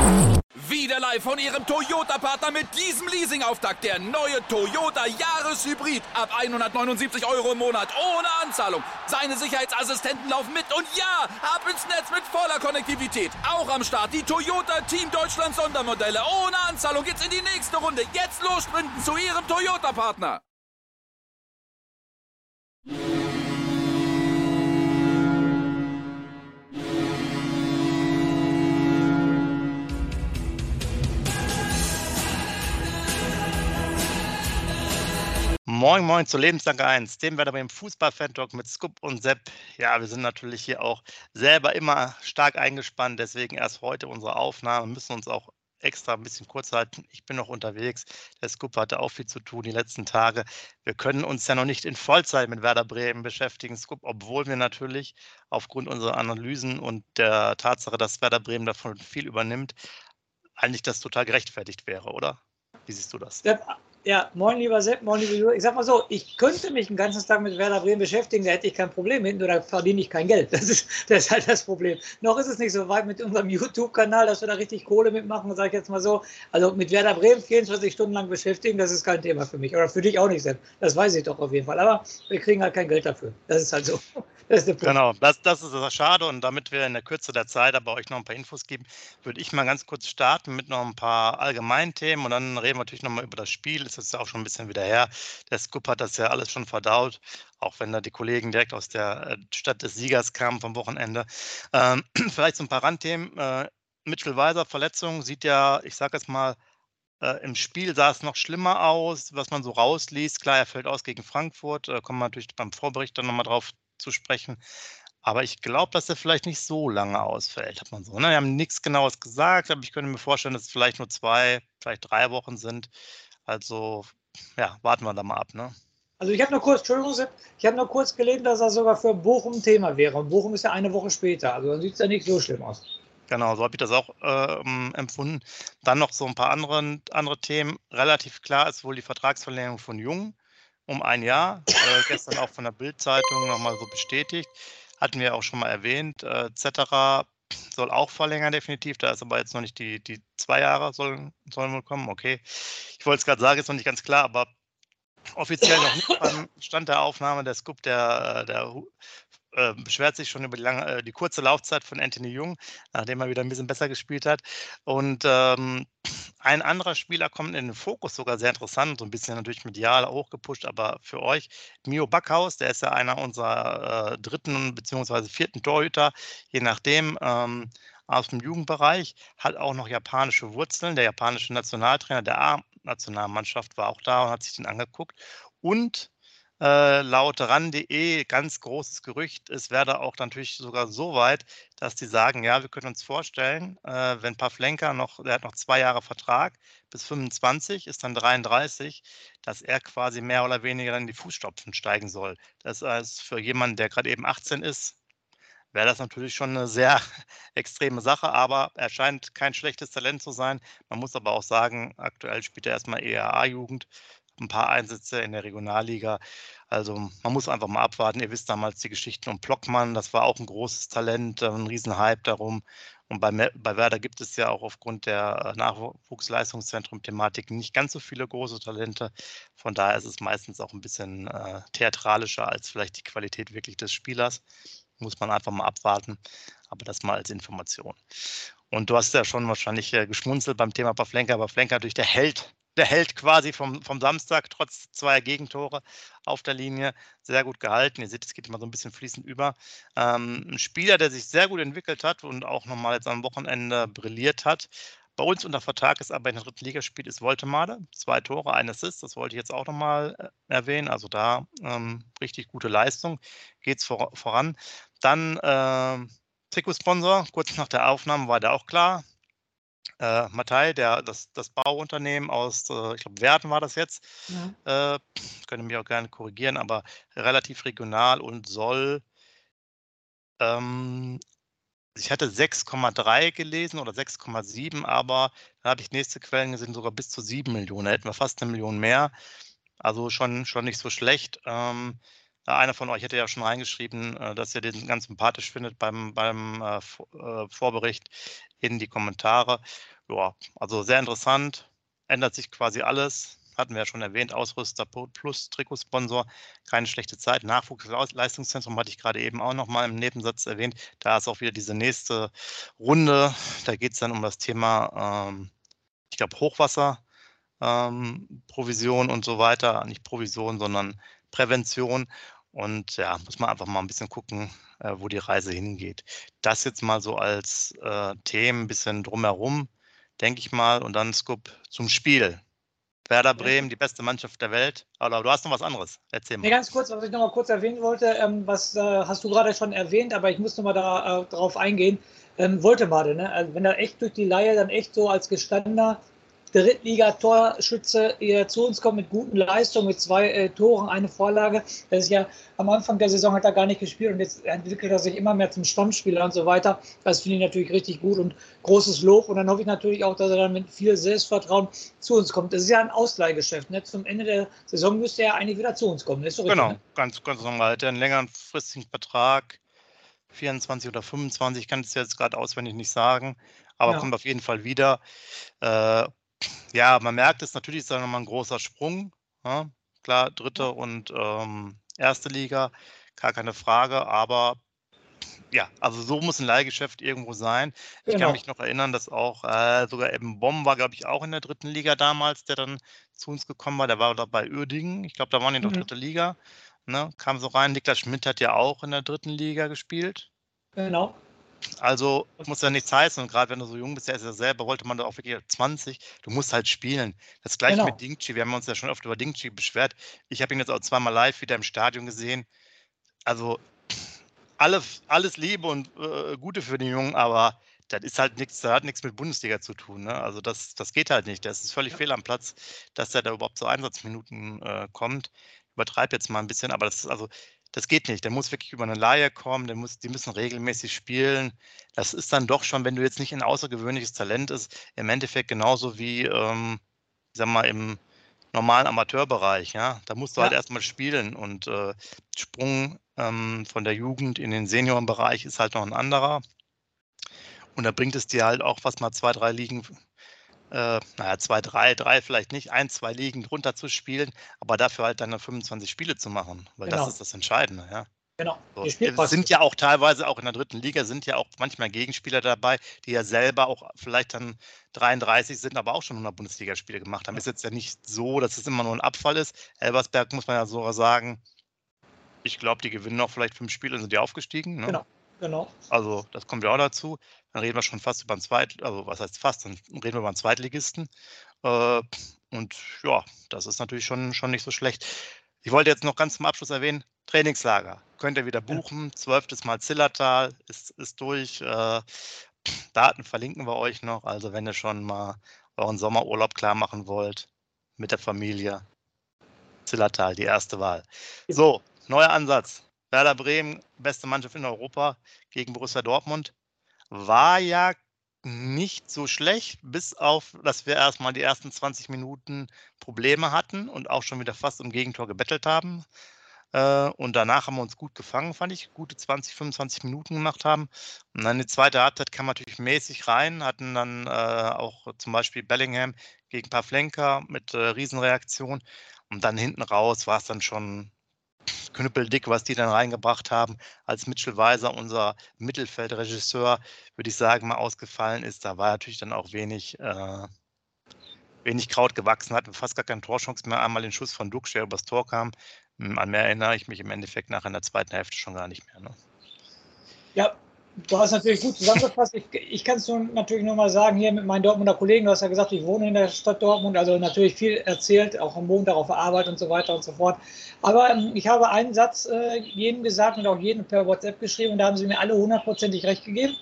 Wieder live von Ihrem Toyota-Partner mit diesem Leasing-Auftakt. Der neue Toyota Jahreshybrid. Ab 179 € im Monat. Ohne Anzahlung. Seine Sicherheitsassistenten laufen mit. Und ja, ab ins Netz mit voller Konnektivität. Auch am Start die Toyota Team Deutschland Sondermodelle. Ohne Anzahlung geht's in die nächste Runde. Jetzt los sprinten zu Ihrem Toyota-Partner. Moin Moin zu Lebenslange 1, dem Werder Bremen Fußball-Fan-Talk mit Scoop und Sepp. Ja, wir sind natürlich hier auch selber immer stark eingespannt, deswegen erst heute unsere Aufnahme, müssen uns auch extra ein bisschen kurz halten. Ich bin noch unterwegs, der Scoop hatte auch viel zu tun die letzten Tage. Wir können uns ja noch nicht in Vollzeit mit Werder Bremen beschäftigen, Scoop, obwohl wir natürlich aufgrund unserer Analysen und der Tatsache, dass Werder Bremen davon viel übernimmt, eigentlich das total gerechtfertigt wäre, oder? Wie siehst du das? Ja, moin lieber Sepp, moin lieber Jürgen. Ich sag mal so, ich könnte mich den ganzen Tag mit Werder Bremen beschäftigen, da hätte ich kein Problem mit, nur da verdiene ich kein Geld. Das ist halt das Problem. Noch ist es nicht so weit mit unserem YouTube-Kanal, dass wir da richtig Kohle mitmachen, sage ich jetzt mal so. Also mit Werder Bremen 24 Stunden lang beschäftigen, das ist kein Thema für mich. Oder für dich auch nicht, Sepp. Das weiß ich doch auf jeden Fall. Aber wir kriegen halt kein Geld dafür. Das ist halt so. Das ist der Punkt. Genau, das ist schade, und damit wir in der Kürze der Zeit aber euch noch ein paar Infos geben, würde ich mal ganz kurz starten mit noch ein paar allgemeinen Themen, und dann reden wir natürlich nochmal über das Spiel. Das ist ja auch schon ein bisschen wieder her. Der Scoop hat das ja alles schon verdaut, auch wenn da die Kollegen direkt aus der Stadt des Siegers kamen vom Wochenende. Vielleicht so ein paar Randthemen. Mitchell Weiser, Verletzung, sieht ja, ich sage jetzt mal, im Spiel sah es noch schlimmer aus, was man so rausliest. Klar, er fällt aus gegen Frankfurt, kommen wir natürlich beim Vorbericht dann nochmal drauf zu sprechen. Aber ich glaube, dass er vielleicht nicht so lange ausfällt, hat man so. Ne? Wir haben nichts Genaues gesagt, aber ich könnte mir vorstellen, dass es vielleicht nur 2, vielleicht 3 Wochen sind. Also, ja, warten wir da mal ab, ne? Also ich habe nur kurz, Entschuldigung, Sepp, ich habe nur kurz gelesen, dass er sogar für Bochum Thema wäre. Und Bochum ist ja eine Woche später, also dann sieht es ja nicht so schlimm aus. Genau, so habe ich das auch empfunden. Dann noch so ein paar andere Themen. Relativ klar ist wohl die Vertragsverlängerung von Jung um 1 Jahr. Gestern auch von der Bild-Zeitung nochmal so bestätigt. Hatten wir auch schon mal erwähnt. Zetterer soll auch verlängern, definitiv. Da ist aber jetzt noch nicht die 2 Jahre sollen wohl kommen. Okay. Ich wollte es gerade sagen, ist noch nicht ganz klar, aber offiziell noch nicht beim Stand der Aufnahme. Der Scoop, der beschwert sich schon über die kurze Laufzeit von Anthony Jung, nachdem er wieder ein bisschen besser gespielt hat. Und ein anderer Spieler kommt in den Fokus, sogar sehr interessant, so ein bisschen natürlich medial hochgepusht, aber für euch, Mio Backhaus, der ist ja einer unserer 3. bzw. 4. Torhüter, je nachdem, aus dem Jugendbereich, hat auch noch japanische Wurzeln. Der japanische Nationaltrainer der A-Nationalmannschaft war auch da und hat sich den angeguckt. Und laut ran.de, ganz großes Gerücht, ist Werder auch natürlich sogar so weit, dass die sagen, ja, wir können uns vorstellen, wenn Pavlenka der hat noch 2 Jahre Vertrag, bis 25, ist dann 33, dass er quasi mehr oder weniger dann in die Fußstapfen steigen soll. Das heißt, für jemanden, der gerade eben 18 ist, wäre das natürlich schon eine sehr extreme Sache, aber er scheint kein schlechtes Talent zu sein. Man muss aber auch sagen, aktuell spielt er erstmal eher A-Jugend, ein paar Einsätze in der Regionalliga. Also man muss einfach mal abwarten. Ihr wisst damals die Geschichten um Plockmann, das war auch ein großes Talent, ein Riesenhype darum. Und bei Werder gibt es ja auch aufgrund der Nachwuchsleistungszentrum-Thematik nicht ganz so viele große Talente. Von daher ist es meistens auch ein bisschen theatralischer als vielleicht die Qualität wirklich des Spielers. Muss man einfach mal abwarten, aber das mal als Information. Und du hast ja schon wahrscheinlich geschmunzelt beim Thema Pavlenka. Pavlenka natürlich der Held quasi vom Samstag, trotz 2 Gegentore auf der Linie, sehr gut gehalten. Ihr seht, es geht immer so ein bisschen fließend über. Ein Spieler, der sich sehr gut entwickelt hat und auch nochmal jetzt am Wochenende brilliert hat. Bei uns unter Vertrag ist, aber in der 3. Liga spielt, ist Woltemade. 2 Tore, 1 Assist, das wollte ich jetzt auch nochmal erwähnen. Also da richtig gute Leistung, geht es voran. Dann Trikotsponsor, kurz nach der Aufnahme war der auch klar. Mathai, das Bauunternehmen aus, ich glaube, Werden war das jetzt. Ja. Könnt ihr mich auch gerne korrigieren, aber relativ regional und soll, ich hatte 6,3 gelesen oder 6,7, aber da habe ich nächste Quellen gesehen, sogar bis zu 7 Millionen. Da hätten wir fast 1 Million mehr. Also schon nicht so schlecht. Einer von euch hätte ja schon reingeschrieben, dass ihr den ganz sympathisch findet beim Vorbericht in die Kommentare. Ja, also sehr interessant, ändert sich quasi alles. Hatten wir ja schon erwähnt, Ausrüster plus Trikotsponsor, keine schlechte Zeit. Nachwuchsleistungszentrum hatte ich gerade eben auch noch mal im Nebensatz erwähnt. Da ist auch wieder diese nächste Runde. Da geht es dann um das Thema, ich glaube, Hochwasser, Provision und so weiter. Nicht Provision, sondern Prävention. Und ja, muss man einfach mal ein bisschen gucken, wo die Reise hingeht. Das jetzt mal so als Themen, ein bisschen drumherum, denke ich mal. Und dann Scoop zum Spiel. Werder Bremen, die beste Mannschaft der Welt. Aber du hast noch was anderes. Erzähl mal. Nee, ganz kurz, was ich noch mal kurz erwähnen wollte, was hast du gerade schon erwähnt, aber ich muss noch mal darauf eingehen. Woltemade, ne? Also wenn er echt durch die Leihe dann echt so als gestandener Drittliga-Torschütze zu uns kommt mit guten Leistungen, mit 2 Toren, eine Vorlage. Das ist ja am Anfang der Saison hat er gar nicht gespielt und jetzt entwickelt er sich immer mehr zum Stammspieler und so weiter. Das finde ich natürlich richtig gut und großes Lob. Und dann hoffe ich natürlich auch, dass er dann mit viel Selbstvertrauen zu uns kommt. Das ist ja ein Ausleihgeschäft. Ne? Zum Ende der Saison müsste er eigentlich wieder zu uns kommen. Das ist so richtig, genau, ne? ganz normal. Er hat ja einen längerfristigen Vertrag, 24 oder 25, kann ich jetzt gerade auswendig nicht sagen, aber kommt auf jeden Fall wieder. Ja, man merkt es, natürlich ist da nochmal ein großer Sprung. Ja? Klar, dritte und erste Liga, gar keine Frage, aber ja, also so muss ein Leihgeschäft irgendwo sein. Ich kann mich noch erinnern, dass auch sogar Eben Bomb war, glaube ich, auch in der dritten Liga damals, der dann zu uns gekommen war. Der war da bei Uerdingen. Ich glaube, da waren die noch dritte Liga. Ne? Kam so rein. Niklas Schmidt hat ja auch in der dritten Liga gespielt. Genau. Also muss ja nichts heißen. Und gerade wenn du so jung bist, der ist ja selber, wollte man da auch wirklich 20. Du musst halt spielen. Das gleiche mit Dingchi. Wir haben uns ja schon oft über Dingchi beschwert. Ich habe ihn jetzt auch zweimal live wieder im Stadion gesehen. Also alles Liebe und Gute für den Jungen, aber das ist halt nichts, das hat nichts mit Bundesliga zu tun. Ne? Also das geht halt nicht. Das ist völlig fehl am Platz, dass der da überhaupt zu Einsatzminuten kommt. Übertreibe jetzt mal ein bisschen, aber das geht nicht. Der muss wirklich über eine Leihe kommen, die müssen regelmäßig spielen. Das ist dann doch schon, wenn du jetzt nicht ein außergewöhnliches Talent ist, im Endeffekt genauso wie, ich sag mal, im normalen Amateurbereich, ja. Da musst du halt erstmal spielen und Sprung von der Jugend in den Seniorenbereich ist halt noch ein anderer. Und da bringt es dir halt auch fast mal 2, 3 Ligen, 2, 3 vielleicht nicht, 1, 2 Ligen drunter zu spielen, aber dafür halt dann 25 Spiele zu machen, weil das ist das Entscheidende, ja. Genau. So. Es sind ja auch teilweise auch in der dritten Liga sind ja auch manchmal Gegenspieler dabei, die ja selber auch vielleicht dann 33 sind, aber auch schon 100 Bundesligaspiele gemacht haben. Ist jetzt ja nicht so, dass es immer nur ein Abfall ist. Elversberg muss man ja sogar sagen, ich glaube, die gewinnen noch vielleicht 5 Spiele und sind ja aufgestiegen. Ne? Genau. Also das kommt ja auch dazu. Dann reden wir schon fast über einen also was heißt fast, dann reden wir über einen Zweitligisten. Und ja, das ist natürlich schon nicht so schlecht. Ich wollte jetzt noch ganz zum Abschluss erwähnen, Trainingslager. Könnt ihr wieder buchen. 12. Mal Zillertal ist durch. Daten verlinken wir euch noch. Also wenn ihr schon mal euren Sommerurlaub klar machen wollt mit der Familie. Zillertal, die erste Wahl. So, neuer Ansatz. Werder Bremen, beste Mannschaft in Europa gegen Borussia Dortmund. War ja nicht so schlecht, bis auf, dass wir erstmal die ersten 20 Minuten Probleme hatten und auch schon wieder fast um Gegentor gebettelt haben. Und danach haben wir uns gut gefangen, fand ich. Gute 20, 25 Minuten gemacht haben. Und dann die zweite Halbzeit kam natürlich mäßig rein, hatten dann auch zum Beispiel Bellingham gegen Pavlenka mit Riesenreaktion. Und dann hinten raus war es dann schon knüppeldick, was die dann reingebracht haben, als Mitchell Weiser, unser Mittelfeldregisseur, würde ich sagen, mal ausgefallen ist. Da war natürlich dann auch wenig Kraut gewachsen, hatten fast gar keine Torchance mehr. Einmal den Schuss von Dux, der übers Tor kam. An mehr erinnere ich mich im Endeffekt nach in der zweiten Hälfte schon gar nicht mehr. Ne? Ja, du hast natürlich gut zusammengefasst. Ich kann es natürlich nur mal sagen, hier mit meinen Dortmunder Kollegen, du hast ja gesagt, ich wohne in der Stadt Dortmund, also natürlich viel erzählt, auch am Montag auf der Arbeit und so weiter und so fort. Aber ich habe einen Satz jedem gesagt und auch jedem per WhatsApp geschrieben und da haben sie mir alle 100%ig recht gegeben.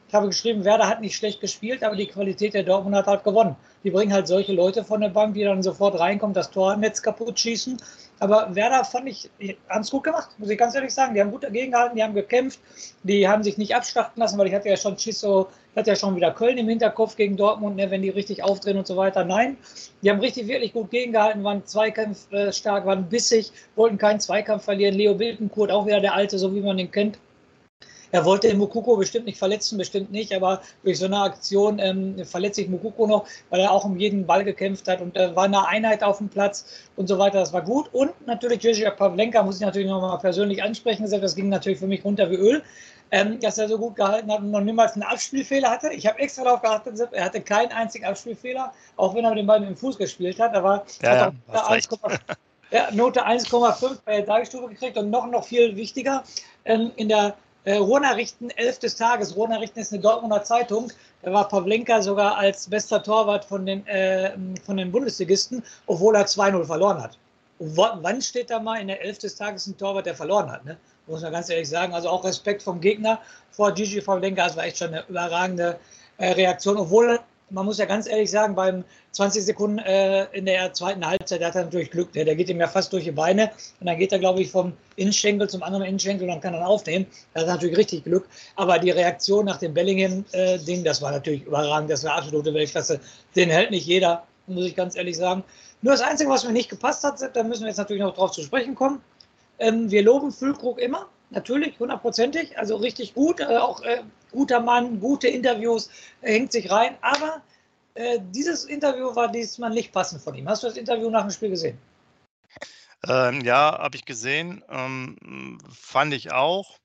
Ich habe geschrieben, Werder hat nicht schlecht gespielt, aber die Qualität der Dortmund hat halt gewonnen. Die bringen halt solche Leute von der Bank, die dann sofort reinkommen, das Tornetz kaputt schießen. Aber Werder fand ich, haben es gut gemacht, muss ich ganz ehrlich sagen. Die haben gut dagegen gehalten, die haben gekämpft, die haben sich nicht abschlachten lassen, weil ich hatte ja schon wieder Köln im Hinterkopf gegen Dortmund, ne, wenn die richtig aufdrehen und so weiter. Nein, die haben wirklich gut gegengehalten, waren zweikampfstark, waren bissig, wollten keinen Zweikampf verlieren. Leo Bildenkurt, auch wieder der Alte, so wie man ihn kennt. Er wollte Moukoko bestimmt nicht verletzen, bestimmt nicht, aber durch so eine Aktion verletzt sich Moukoko noch, weil er auch um jeden Ball gekämpft hat und war eine Einheit auf dem Platz und so weiter. Das war gut. Und natürlich Jerzy Pavlenka muss ich natürlich noch mal persönlich ansprechen. Das ging natürlich für mich runter wie Öl, dass er so gut gehalten hat und noch niemals einen Abspielfehler hatte. Ich habe extra darauf geachtet, er hatte keinen einzigen Abspielfehler, auch wenn er den Ball mit dem Fuß gespielt hat. Aber Ja, Note 1,5 bei der Tagesstufe gekriegt und noch viel wichtiger, in der Ruhrnachrichten 11 des Tages. Ruhrnachrichten ist eine Dortmunder Zeitung. Da war Pavlenka sogar als bester Torwart von den Bundesligisten, obwohl er 2-0 verloren hat. Und wann steht da mal in der 11 des Tages ein Torwart, der verloren hat? Ne? Muss man ganz ehrlich sagen. Also auch Respekt vom Gegner vor Gigi Pavlenka. Das war echt schon eine überragende Reaktion. Obwohl, man muss ja ganz ehrlich sagen, beim 20 Sekunden in der zweiten Halbzeit, der hat er natürlich Glück. Der geht ihm ja fast durch die Beine. Und dann geht er, glaube ich, vom Innenschenkel zum anderen Innenschenkel und dann kann er aufnehmen. Das hat natürlich richtig Glück. Aber die Reaktion nach dem Bellingham-Ding, das war natürlich überragend. Das war absolute Weltklasse. Den hält nicht jeder, muss ich ganz ehrlich sagen. Nur das Einzige, was mir nicht gepasst hat, da müssen wir jetzt natürlich noch drauf zu sprechen kommen. Wir loben Füllkrug immer. Natürlich, hundertprozentig. Also richtig gut. Auch guter Mann, gute Interviews, hängt sich rein. Aber dieses Interview war diesmal nicht passend von ihm. Hast du das Interview nach dem Spiel gesehen? Ja, habe ich gesehen. Fand ich auch.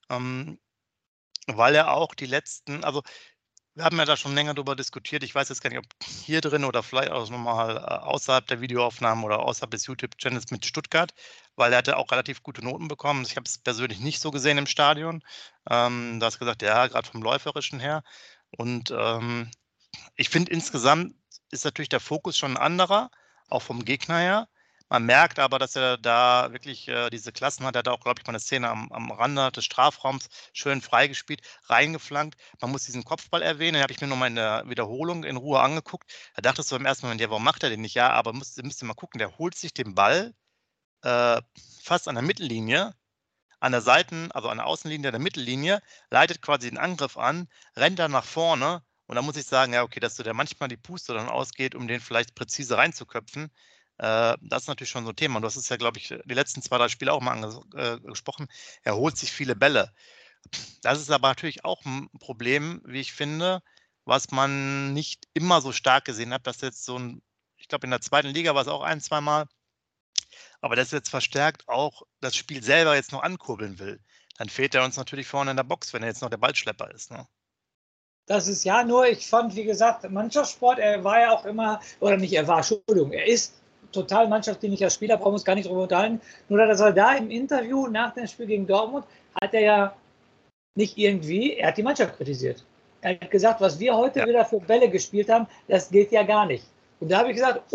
Weil er auch die letzten, also wir haben ja da schon länger darüber diskutiert. Ich weiß jetzt gar nicht, ob hier drin oder vielleicht auch nochmal außerhalb der Videoaufnahmen oder außerhalb des YouTube-Channels mit Stuttgart, weil er hatte auch relativ gute Noten bekommen. Ich habe es persönlich nicht so gesehen im Stadion. Du hast gesagt, ja, gerade vom Läuferischen her. Und ich finde, insgesamt ist natürlich der Fokus schon ein anderer, auch vom Gegner her. Man merkt aber, dass er da wirklich diese Klassen hat. Er hat auch, glaube ich, mal eine Szene am Rande des Strafraums schön freigespielt, reingeflankt. Man muss diesen Kopfball erwähnen. Den habe ich mir nochmal in der Wiederholung in Ruhe angeguckt. Da dachtest du im ersten Moment, ja, warum macht er den nicht? Ja, aber müsst ihr mal gucken, der holt sich den Ball fast an der Mittellinie, an der also an der Außenlinie der Mittellinie, leitet quasi den Angriff an, rennt dann nach vorne. Und da muss ich sagen, ja, okay, dass der manchmal die Puste dann ausgeht, um den vielleicht präzise reinzuköpfen. Das ist natürlich schon so ein Thema. Du hast es ja, glaube ich, die letzten 2, 3 Spiele auch mal angesprochen. Er holt sich viele Bälle. Das ist aber natürlich auch ein Problem, wie ich finde, was man nicht immer so stark gesehen hat, dass jetzt ich glaube, in der 2. Liga war es auch 1, 2 Mal, aber das jetzt verstärkt auch das Spiel selber jetzt noch ankurbeln will. Dann fehlt er uns natürlich vorne in der Box, wenn er jetzt noch der Ballschlepper ist. Ne? Das ist ja nur, ich fand, wie gesagt, Mannschaftssport, er war ja auch immer, Entschuldigung, er ist total mannschaftsdienlicher Spieler, brauchen wir uns gar nicht drüber unterhalten. Nur dass er da im Interview nach dem Spiel gegen Dortmund, hat er ja nicht er hat die Mannschaft kritisiert. Er hat gesagt, was wir heute wieder für Bälle gespielt haben, das geht ja gar nicht. Und da habe ich gesagt,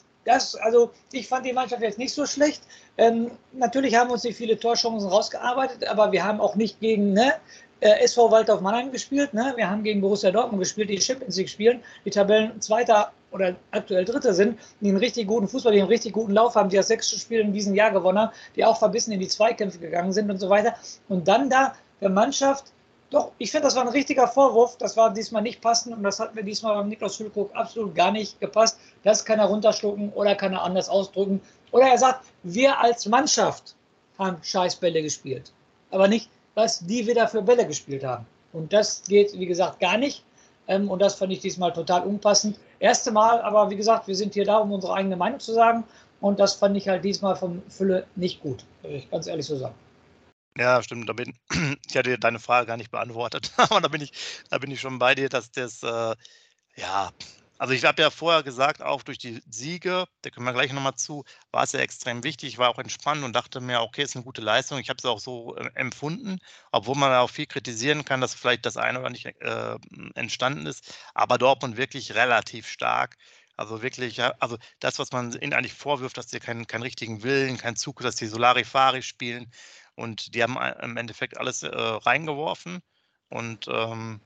ich fand die Mannschaft jetzt nicht so schlecht. Natürlich haben uns nicht viele Torchancen rausgearbeitet, aber wir haben auch nicht gegen SV Waldhof Mannheim gespielt. Ne? Wir haben gegen Borussia Dortmund gespielt, die Champions League spielen, die Tabellenzweiter oder aktuell Dritter sind, die einen richtig guten Fußball, die einen richtig guten Lauf haben, die das 6. Spiel in diesem Jahr gewonnen haben, die auch verbissen in die Zweikämpfe gegangen sind und so weiter. Und dann da der Mannschaft, doch, ich finde, das war ein richtiger Vorwurf, das war diesmal nicht passend und das hat mir diesmal beim Niklas Füllkrug absolut gar nicht gepasst. Das kann er runterschlucken oder kann er anders ausdrücken. Oder er sagt, wir als Mannschaft haben Scheißbälle gespielt, aber nicht, was die wieder für Bälle gespielt haben. Und das geht, wie gesagt, gar nicht. Und das fand ich diesmal total unpassend. Erste Mal, aber wie gesagt, wir sind hier da, um unsere eigene Meinung zu sagen. Und das fand ich halt diesmal vom Fülle nicht gut, will ich ganz ehrlich so sagen. Ja, stimmt. Ich hatte deine Frage gar nicht beantwortet, aber da bin ich schon bei dir, dass das, also ich habe ja vorher gesagt, auch durch die Siege, da kommen wir gleich nochmal zu, war es ja extrem wichtig. Ich war auch entspannt und dachte mir, okay, ist eine gute Leistung. Ich habe es auch so empfunden, obwohl man auch viel kritisieren kann, dass vielleicht das eine oder nicht entstanden ist. Aber Dortmund wirklich relativ stark. Also wirklich, also das, was man ihnen eigentlich vorwirft, dass sie keinen richtigen Willen, keinen Zug, dass die Solari-Fari spielen. Und die haben im Endeffekt alles reingeworfen. Und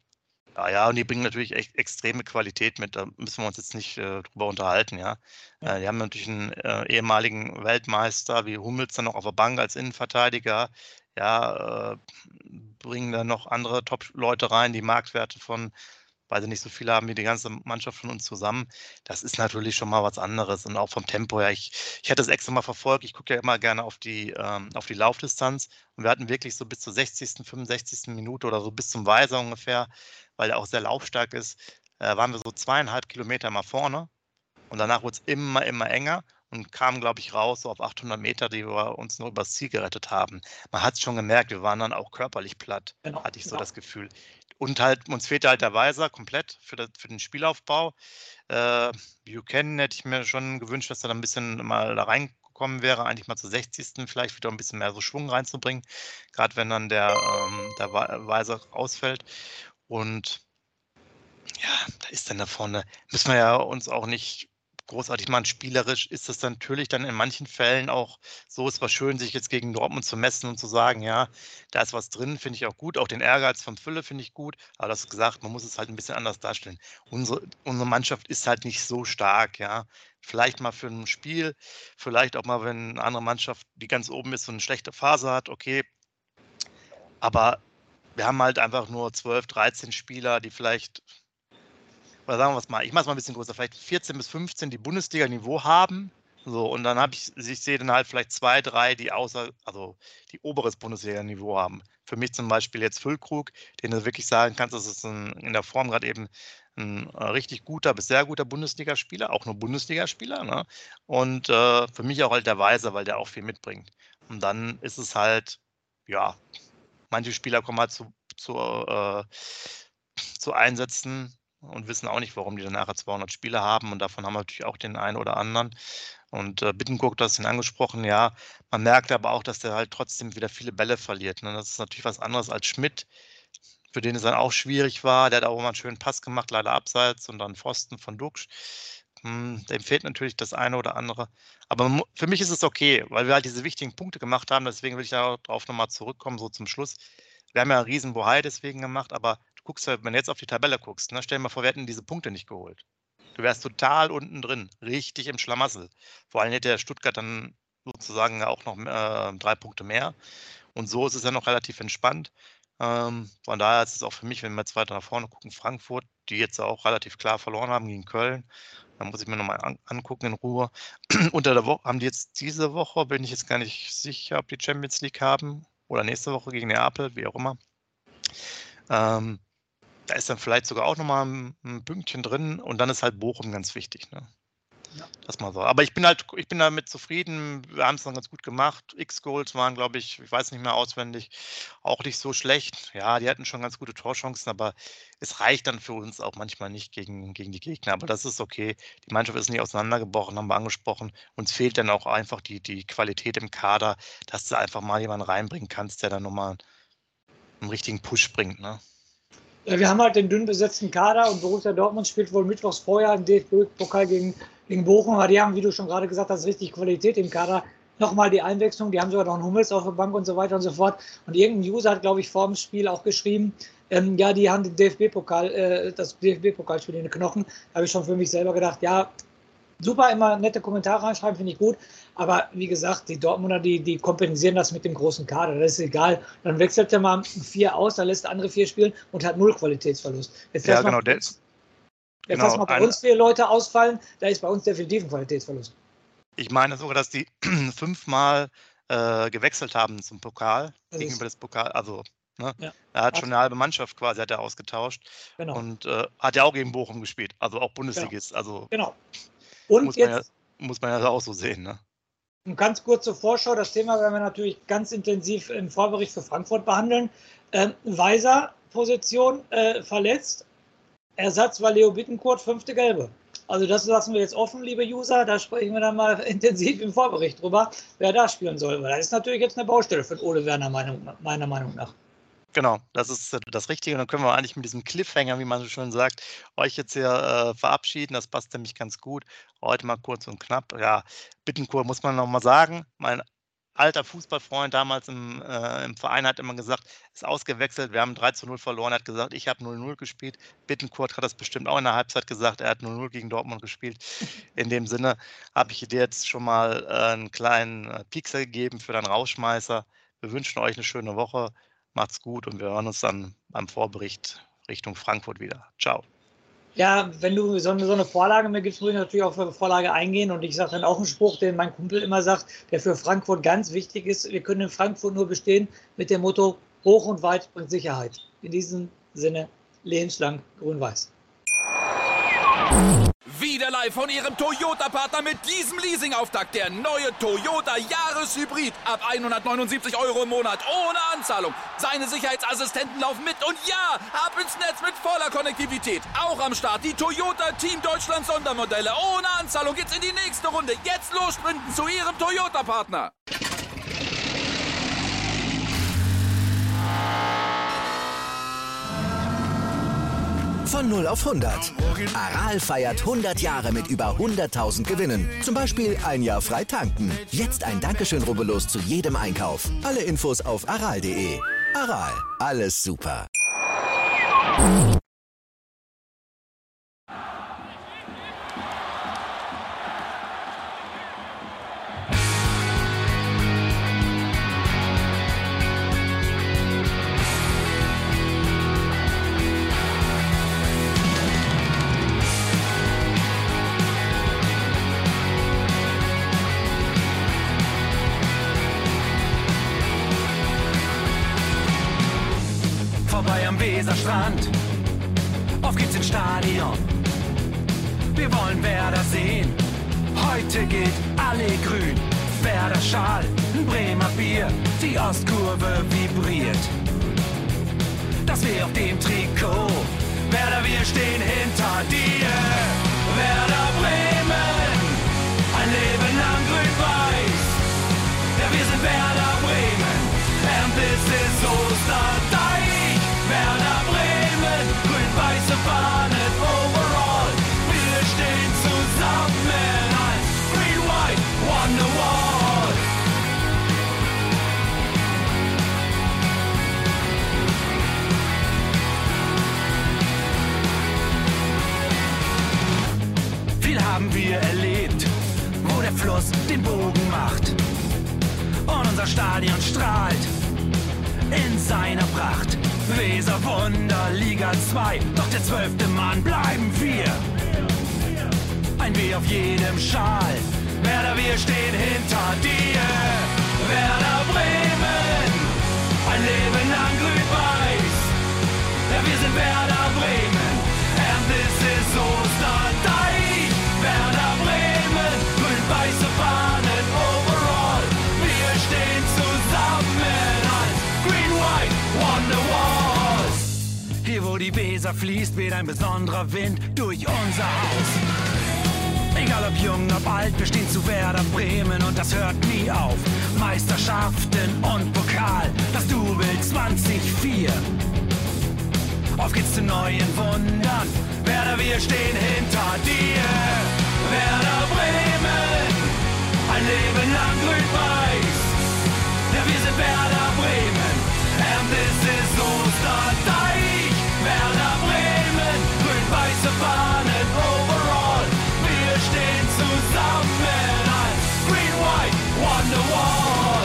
Ja, und die bringen natürlich echt extreme Qualität mit. Da müssen wir uns jetzt nicht drüber unterhalten, ja. Ja. Die haben natürlich einen ehemaligen Weltmeister wie Hummels dann noch auf der Bank als Innenverteidiger. Ja, bringen dann noch andere Top-Leute rein, die Marktwerte von, weil sie nicht so viele haben wie die ganze Mannschaft von uns zusammen. Das ist natürlich schon mal was anderes und auch vom Tempo her. Ich hätte es extra mal verfolgt. Ich gucke ja immer gerne auf die Laufdistanz und wir hatten wirklich so bis zur 60., 65. Minute oder so bis zum Weiser ungefähr, weil er auch sehr laufstark ist, waren wir so 2,5 Kilometer mal vorne und danach wurde es immer enger und kamen, glaube ich, raus so auf 800 Meter, die wir uns nur übers Ziel gerettet haben. Man hat es schon gemerkt, wir waren dann auch körperlich platt, Genau. hatte ich so Ja. das Gefühl. Und halt, uns fehlte halt der Weiser komplett für den Spielaufbau. Buchanan hätte ich mir schon gewünscht, dass er da ein bisschen mal da reingekommen wäre, eigentlich mal zur 60. vielleicht wieder ein bisschen mehr so Schwung reinzubringen, gerade wenn dann der Weiser ausfällt. Und ja, da ist dann da vorne, müssen wir ja uns auch nicht großartig machen. Spielerisch ist das dann natürlich dann in manchen Fällen auch so, es war schön, sich jetzt gegen Dortmund zu messen und zu sagen, ja, da ist was drin, finde ich auch gut. Auch den Ehrgeiz von Fülle finde ich gut. Aber das gesagt, man muss es halt ein bisschen anders darstellen. Unsere Mannschaft ist halt nicht so stark, ja. Vielleicht mal für ein Spiel, vielleicht auch mal, wenn eine andere Mannschaft, die ganz oben ist, so eine schlechte Phase hat, okay. Aber wir haben halt einfach nur 12, 13 Spieler, die vielleicht, oder sagen wir es mal, ich mache es mal ein bisschen größer, vielleicht 14 bis 15, die Bundesliga-Niveau haben. So, und dann ich sehe dann halt vielleicht 2, 3, die die oberes Bundesliga-Niveau haben. Für mich zum Beispiel jetzt Füllkrug, den du wirklich sagen kannst, das ist in der Form gerade eben ein richtig guter bis sehr guter Bundesligaspieler, auch nur Bundesligaspieler. Ne? Und für mich auch halt der Weiser, weil der auch viel mitbringt. Und dann ist es halt, ja, manche Spieler kommen halt zu Einsätzen und wissen auch nicht, warum die dann nachher 200 Spiele haben. Und davon haben wir natürlich auch den einen oder anderen. Und Bittencourt, du hast ihn angesprochen, ja. Man merkt aber auch, dass der halt trotzdem wieder viele Bälle verliert. Ne? Das ist natürlich was anderes als Schmidt, für den es dann auch schwierig war. Der hat auch mal einen schönen Pass gemacht, leider abseits und dann Pfosten von Duxch. Dem fehlt natürlich das eine oder andere. Aber für mich ist es okay, weil wir halt diese wichtigen Punkte gemacht haben. Deswegen will ich darauf nochmal zurückkommen, so zum Schluss. Wir haben ja einen riesen Bohai deswegen gemacht, aber du guckst ja, wenn du jetzt auf die Tabelle guckst, ne, stell dir mal vor, wir hätten diese Punkte nicht geholt. Du wärst total unten drin, richtig im Schlamassel. Vor allem hätte der Stuttgart dann sozusagen auch noch 3 Punkte mehr. Und so ist es ja noch relativ entspannt. Von daher ist es auch für mich, wenn wir jetzt weiter nach vorne gucken, Frankfurt, die jetzt auch relativ klar verloren haben gegen Köln. Da muss ich mir nochmal angucken in Ruhe. Unter der Woche haben die jetzt diese Woche, bin ich jetzt gar nicht sicher, ob die Champions League haben oder nächste Woche gegen Neapel, wie auch immer. Da ist dann vielleicht sogar auch nochmal ein Pünktchen drin und dann ist halt Bochum ganz wichtig. Ne? Ja. Das mal so. Aber ich bin damit zufrieden. Wir haben es dann ganz gut gemacht. X-Goals waren, glaube ich weiß nicht mehr auswendig, auch nicht so schlecht. Ja, die hatten schon ganz gute Torchancen, aber es reicht dann für uns auch manchmal nicht gegen die Gegner. Aber das ist okay. Die Mannschaft ist nicht auseinandergebrochen, haben wir angesprochen. Uns fehlt dann auch einfach die Qualität im Kader, dass du einfach mal jemanden reinbringen kannst, der dann nochmal einen richtigen Push bringt. Ne? Wir haben halt den dünn besetzten Kader und Borussia Dortmund spielt wohl mittwochs vorher im DFB-Pokal gegen Bochum. Aber die haben, wie du schon gerade gesagt hast, richtig Qualität im Kader. Nochmal die Einwechslung, die haben sogar noch einen Hummels auf der Bank und so weiter und so fort. Und irgendein User hat, glaube ich, vor dem Spiel auch geschrieben, ja, die haben den das DFB-Pokalspiel in den Knochen. Da habe ich schon für mich selber gedacht, ja, super, immer nette Kommentare reinschreiben, finde ich gut. Aber wie gesagt, die Dortmunder, die kompensieren das mit dem großen Kader. Das ist egal. Dann wechselt er mal 4 aus, dann lässt andere 4 spielen und hat 0 Qualitätsverlust. Jetzt Ja, lass genau. mal bei uns 4 Leute ausfallen, da ist bei uns definitiv ein Qualitätsverlust. Ich meine sogar, dass die 5-mal gewechselt haben zum Pokal, gegenüber des Pokal. Also, ne? Ja. Er hat schon eine halbe Mannschaft quasi hat er ausgetauscht. Genau. Und hat ja auch gegen Bochum gespielt, also auch Bundesligist. Also Genau. Und muss man ja auch so sehen. Ne? eine ganz kurze Vorschau. Das Thema werden wir natürlich ganz intensiv im Vorbericht für Frankfurt behandeln. Weiser Position verletzt. Ersatz war Leo Bittencourt, 5. Gelbe. Also das lassen wir jetzt offen, liebe User. Da sprechen wir dann mal intensiv im Vorbericht drüber, wer da spielen soll. Weil das ist natürlich jetzt eine Baustelle für Ole Werner, meiner Meinung nach. Genau, das ist das Richtige. Und dann können wir eigentlich mit diesem Cliffhanger, wie man so schön sagt, euch jetzt hier verabschieden. Das passt nämlich ganz gut. Heute mal kurz und knapp. Ja, Bittencourt muss man nochmal sagen. alter Fußballfreund damals im Verein hat immer gesagt, ist ausgewechselt, wir haben 3:0 verloren, er hat gesagt, ich habe 0:0 gespielt. Bittencourt hat das bestimmt auch in der Halbzeit gesagt, er hat 0:0 gegen Dortmund gespielt. In dem Sinne habe ich dir jetzt schon mal einen kleinen Piekser gegeben für deinen Rausschmeißer. Wir wünschen euch eine schöne Woche, macht's gut und wir hören uns dann beim Vorbericht Richtung Frankfurt wieder. Ciao. Ja, wenn du so eine Vorlage mir gibst, muss ich natürlich auf eine Vorlage eingehen. Und ich sage dann auch einen Spruch, den mein Kumpel immer sagt, der für Frankfurt ganz wichtig ist. Wir können in Frankfurt nur bestehen mit dem Motto, hoch und weit bringt Sicherheit. In diesem Sinne, lebenslang grün-weiß. Wieder live von Ihrem Toyota-Partner mit diesem Leasing-Auftakt. Der neue Toyota Jahreshybrid. Ab 179 € im Monat. Ohne Anzahlung. Seine Sicherheitsassistenten laufen mit. Und ja, ab ins Netz mit voller Konnektivität. Auch am Start die Toyota Team Deutschland Sondermodelle. Ohne Anzahlung geht's in die nächste Runde. Jetzt los sprinten zu Ihrem Toyota-Partner. Von 0 auf 100. Aral feiert 100 Jahre mit über 100.000 Gewinnen. Zum Beispiel ein Jahr frei tanken. Jetzt ein Dankeschön, rubbellos zu jedem Einkauf. Alle Infos auf aral.de. Aral, alles super. Vorbei am Weserstrand, auf geht's ins Stadion. Wir wollen Werder sehen, heute gilt alle grün. Werder Schal, ein Bremer Bier, die Ostkurve vibriert. Das weh auf dem Trikot, Werder, wir stehen hinter dir. Werder Bremen, ein Leben lang grün-weiß. Ja, wir sind Werder Bremen, and this is Osterdeich. Werder Bremen, grün-weiße Fahnen overall. Wir stehen zusammen als Green White Wonderwall. Viel haben wir erlebt, wo der Fluss den Bogen macht. Und unser Stadion strahlt in seiner Pracht. Weser Wunder, Liga 2, doch der 12. Mann bleiben wir. Ein W auf jedem Schal, Werder, wir stehen hinter dir. Werder Bremen, ein Leben lang grün-weiß. Ja, wir sind Werder Bremen, and this is Osterdeich. Werder Bremen, grün-weiße Fahnen overall. Wir stehen zusammen als Green White Wonderwall. Hier wo die Weser fließt, weht ein besonderer Wind durch unser Haus. Egal ob jung, ob alt, wir stehen zu Werder Bremen und das hört nie auf. Meisterschaften und Pokal, das Double 2004. Auf geht's zu neuen Wundern, Werder, wir stehen hinter dir. Werder Bremen, ein Leben lang grün-weiß. Ja, wir sind Werder Bremen, and this is Osterdeich. Werder Bremen, grün-weiße Fahnen overall. Wir stehen zusammen als Green White Wonderwall.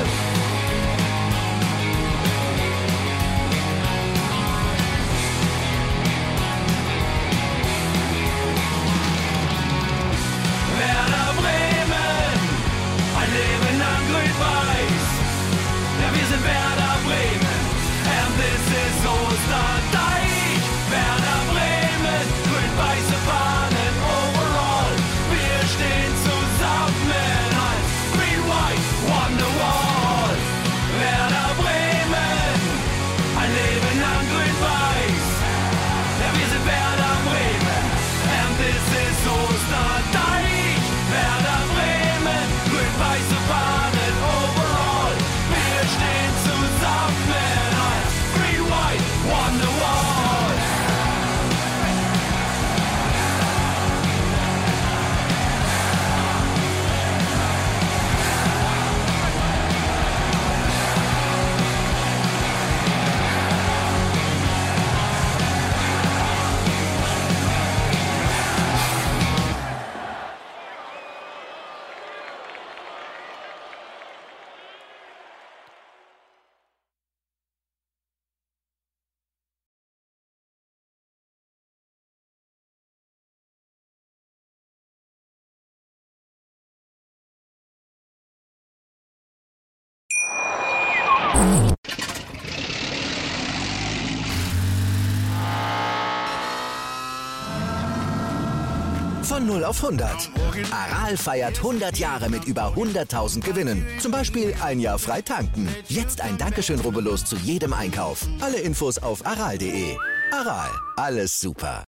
Werder Bremen, ein Leben lang grün. Von 0 auf 100. Aral feiert 100 Jahre mit über 100.000 Gewinnen. Zum Beispiel ein Jahr frei tanken. Jetzt ein Dankeschön, rubbellos zu jedem Einkauf. Alle Infos auf aral.de. Aral, alles super.